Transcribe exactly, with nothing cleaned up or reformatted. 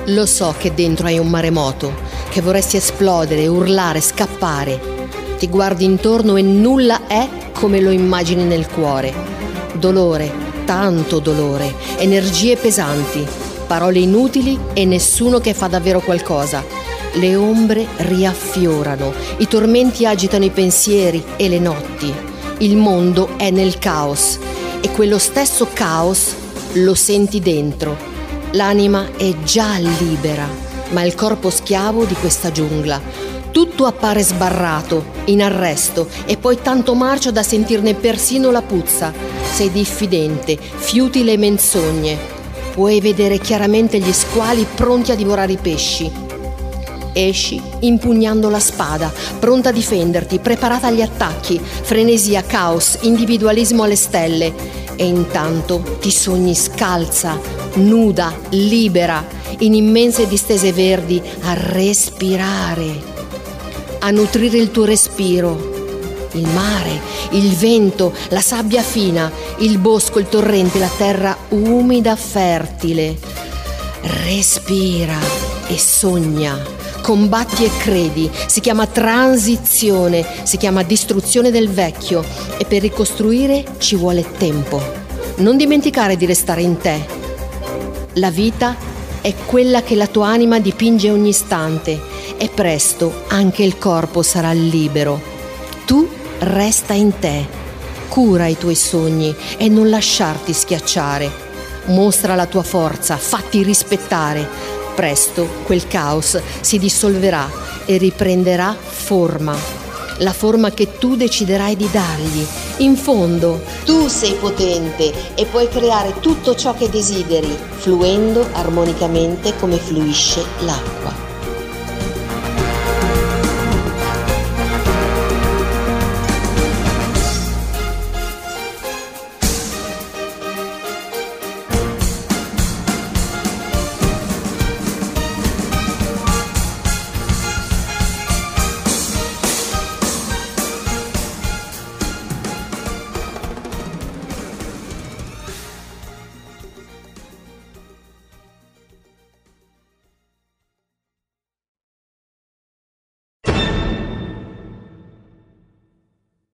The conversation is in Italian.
Lo so che dentro hai un maremoto, che vorresti esplodere, urlare, scappare. Ti guardi intorno e nulla è come lo immagini nel cuore. Dolore, tanto dolore, energie pesanti, parole inutili e nessuno che fa davvero qualcosa. Le ombre riaffiorano, i tormenti agitano i pensieri e le notti. Il mondo è nel caos e quello stesso caos lo senti dentro. L'anima è già libera, ma il corpo schiavo di questa giungla. Tutto appare sbarrato, in arresto, e poi tanto marcio da sentirne persino la puzza. Sei diffidente, fiuti le menzogne. Puoi vedere chiaramente gli squali pronti a divorare i pesci. Esci impugnando la spada, pronta a difenderti, preparata agli attacchi. Frenesia, caos, individualismo alle stelle. E intanto ti sogni scalza, nuda, libera, in immense distese verdi, a respirare, a nutrire il tuo respiro. Il mare, il vento, la sabbia fina, il bosco, il torrente, la terra umida, fertile. Respira e sogna. Combatti e credi, si chiama transizione, si chiama distruzione del vecchio e per ricostruire ci vuole tempo. Non dimenticare di restare in te. La vita è quella che la tua anima dipinge ogni istante e presto anche il corpo sarà libero. Tu resta in te, cura i tuoi sogni e non lasciarti schiacciare. Mostra la tua forza, fatti rispettare. Presto quel caos si dissolverà e riprenderà forma, la forma che tu deciderai di dargli. In fondo, tu sei potente e puoi creare tutto ciò che desideri, fluendo armonicamente come fluisce l'acqua.